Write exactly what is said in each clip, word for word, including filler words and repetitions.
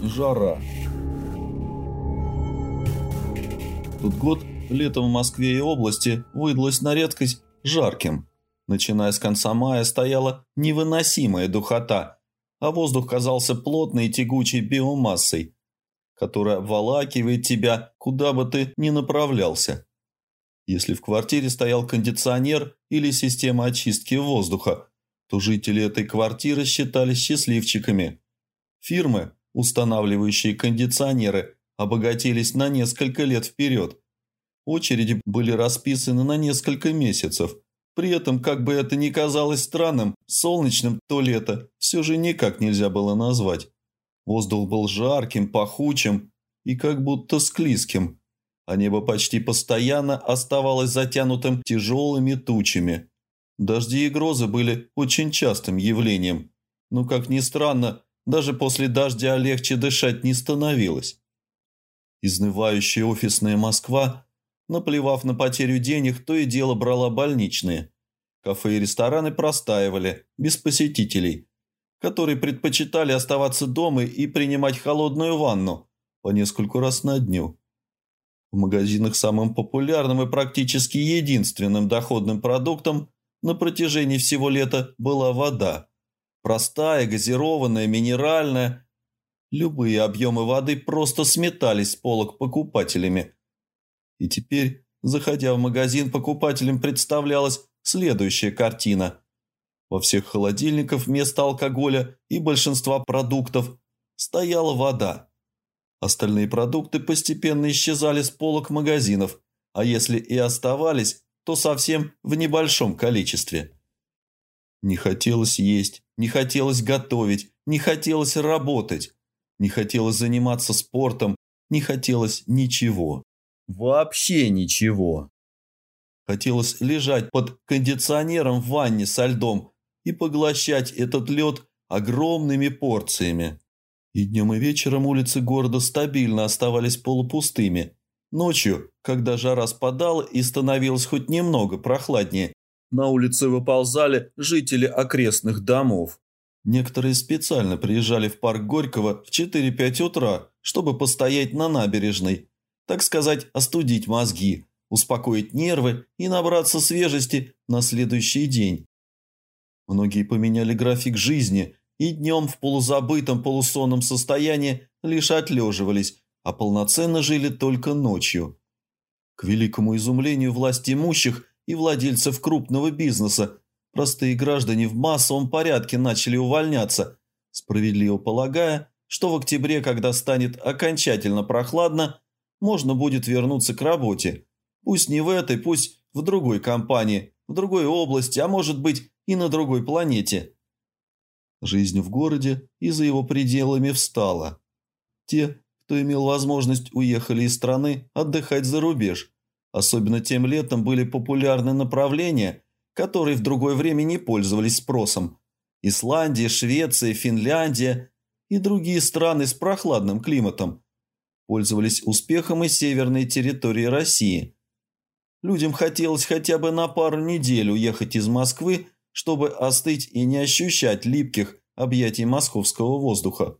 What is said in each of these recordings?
Жара. Тот год лето в Москве и области выдалось на редкость жарким. Начиная с конца мая стояла невыносимая духота, а воздух казался плотной и тягучей биомассой, которая обволакивает тебя, куда бы ты ни направлялся. Если в квартире стоял кондиционер или система очистки воздуха, то жители этой квартиры считались счастливчиками. Фирмы, устанавливающие кондиционеры, обогатились на несколько лет вперед. Очереди были расписаны на несколько месяцев. При этом, как бы это ни казалось странным, солнечным то лето все же никак нельзя было назвать. Воздух был жарким, пахучим и как будто склизким, а небо почти постоянно оставалось затянутым тяжелыми тучами. Дожди и грозы были очень частым явлением, но, как ни странно, даже после дождя легче дышать не становилось. Изнывающая офисная Москва, наплевав на потерю денег, то и дело брала больничные. Кафе и рестораны простаивали, без посетителей, которые предпочитали оставаться дома и принимать холодную ванну по нескольку раз на дню. В магазинах самым популярным и практически единственным доходным продуктом на протяжении всего лета была вода. Простая, газированная, минеральная. Любые объемы воды просто сметались с полок покупателями. И теперь, заходя в магазин, покупателям представлялась следующая картина. Во всех холодильниках вместо алкоголя и большинства продуктов стояла вода. Остальные продукты постепенно исчезали с полок магазинов, а если и оставались, то совсем в небольшом количестве. Не хотелось есть, не хотелось готовить, не хотелось работать, не хотелось заниматься спортом, не хотелось ничего. Вообще ничего. Хотелось лежать под кондиционером в ванне со льдом и поглощать этот лед огромными порциями. И днем и вечером улицы города стабильно оставались полупустыми. Ночью, когда жара спадала и становилось хоть немного прохладнее, на улицы выползали жители окрестных домов. Некоторые специально приезжали в парк Горького в четыре-пять утра, чтобы постоять на набережной, так сказать, остудить мозги, успокоить нервы и набраться свежести на следующий день. Многие поменяли график жизни и днем в полузабытом полусонном состоянии лишь отлеживались, а полноценно жили только ночью. К великому изумлению власть имущих и владельцев крупного бизнеса, простые граждане в массовом порядке начали увольняться, справедливо полагая, что в октябре, когда станет окончательно прохладно, можно будет вернуться к работе. Пусть не в этой, пусть в другой компании, в другой области, а может быть и на другой планете. Жизнь в городе и за его пределами встала. Те, кто имел возможность, уехали из страны отдыхать за рубеж. Особенно тем летом были популярны направления, которые в другое время не пользовались спросом. Исландия, Швеция, Финляндия и другие страны с прохладным климатом пользовались успехом и северной территории России. Людям хотелось хотя бы на пару недель уехать из Москвы, чтобы остыть и не ощущать липких объятий московского воздуха.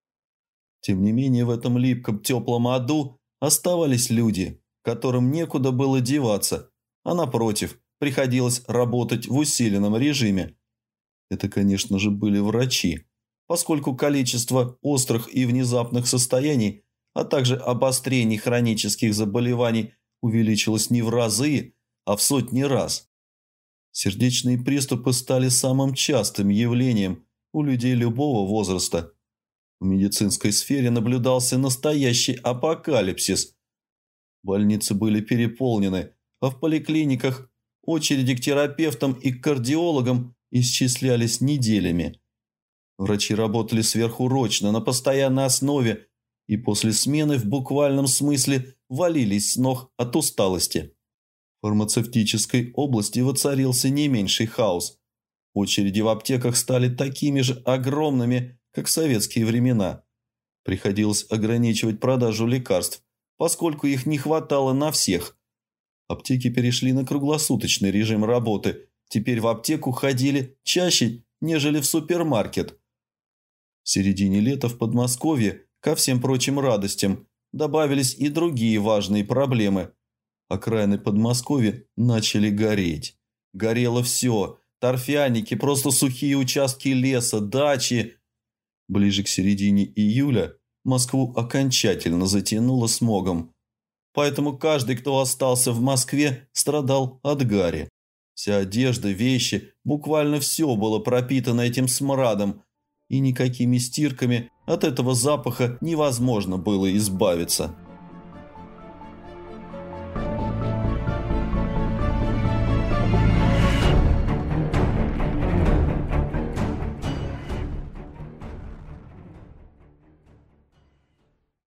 Тем не менее, в этом липком теплом аду оставались люди, которым некуда было деваться, а напротив, приходилось работать в усиленном режиме. Это, конечно же, были врачи, поскольку количество острых и внезапных состояний, а также обострений хронических заболеваний увеличилось не в разы, а в сотни раз. Сердечные приступы стали самым частым явлением у людей любого возраста. В медицинской сфере наблюдался настоящий апокалипсис. Больницы были переполнены, а в поликлиниках очереди к терапевтам и к кардиологам исчислялись неделями. Врачи работали сверхурочно, на постоянной основе, и после смены в буквальном смысле валились с ног от усталости. В фармацевтической области воцарился не меньший хаос. Очереди в аптеках стали такими же огромными, как в советские времена. Приходилось ограничивать продажу лекарств, поскольку их не хватало на всех. Аптеки перешли на круглосуточный режим работы. Теперь в аптеку ходили чаще, нежели в супермаркет. В середине лета в Подмосковье, ко всем прочим радостям добавились и другие важные проблемы. Окраины Подмосковья начали гореть. Горело все. Торфяники, просто сухие участки леса, дачи. Ближе к середине июля Москву окончательно затянуло смогом. Поэтому каждый, кто остался в Москве, страдал от гари. Вся одежда, вещи, буквально все было пропитано этим смрадом, и никакими стирками от этого запаха невозможно было избавиться.